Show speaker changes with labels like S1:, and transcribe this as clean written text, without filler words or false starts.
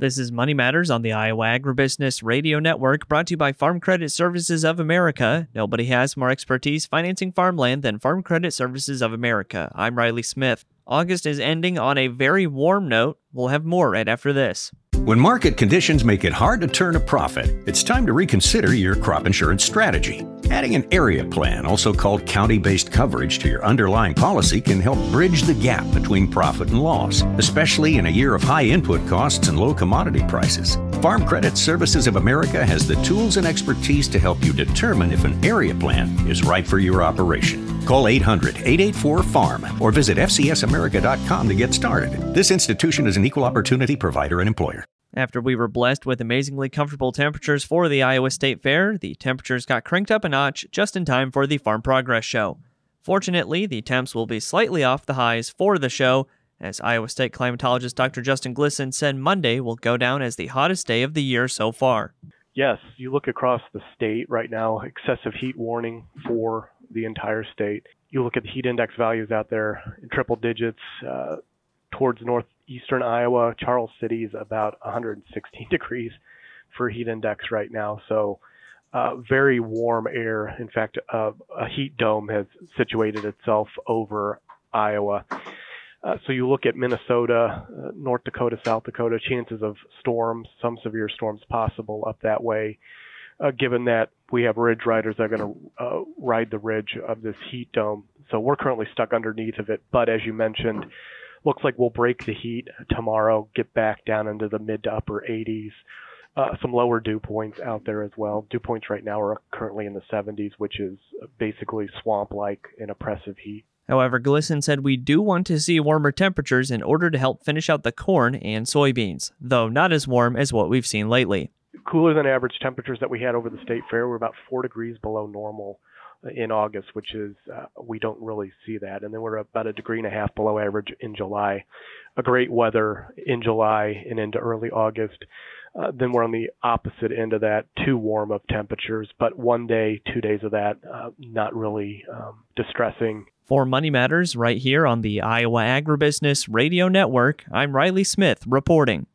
S1: This is Money Matters on the Iowa Agribusiness Radio Network, brought to you by Farm Credit Services of America. Nobody has more expertise financing farmland than Farm Credit Services of America. I'm Riley Smith. August is ending on a very warm note. We'll have more right after this.
S2: When market conditions make it hard to turn a profit, it's time to reconsider your crop insurance strategy. Adding an area plan, also called county-based coverage, to your underlying policy can help bridge the gap between profit and loss, especially in a year of high input costs and low commodity prices. Farm Credit Services of America has the tools and expertise to help you determine if an area plan is right for your operation. Call 800-884-FARM or visit fcsamerica.com to get started. This institution is an equal opportunity provider and employer.
S1: After we were blessed with amazingly comfortable temperatures for the Iowa State Fair, the temperatures got cranked up a notch just in time for the Farm Progress Show. Fortunately, the temps will be slightly off the highs for the show, as Iowa State climatologist Dr. Justin Glisson said Monday will go down as the hottest day of the year so far.
S3: Yes, you look across the state right now, excessive heat warning for the entire state. You look at the heat index values out there in triple digits towards northeastern Iowa. Charles City is about 116 degrees for heat index right now. So very warm air. In fact, a heat dome has situated itself over Iowa. So you look at Minnesota, North Dakota, South Dakota, chances of storms, some severe storms possible up that way, given that we have ridge riders that are going to ride the ridge of this heat dome. So we're currently stuck underneath of it. But as you mentioned, looks like we'll break the heat tomorrow, get back down into the mid to upper 80s. Some lower dew points out there as well. Dew points right now are currently in the 70s, which is basically swamp-like and oppressive heat.
S1: However, Glisson said we do want to see warmer temperatures in order to help finish out the corn and soybeans, though not as warm as what we've seen lately.
S3: Cooler than average temperatures that we had over the state fair were about 4 degrees below normal in August, which is, we don't really see that. And then we're about 1.5 degrees below average in July. A great weather in July and into early August. Then we're on the opposite end of that, too warm of temperatures, but 1 day, 2 days of that, not really distressing.
S1: For Money Matters right here on the Iowa Agribusiness Radio Network, I'm Riley Smith reporting.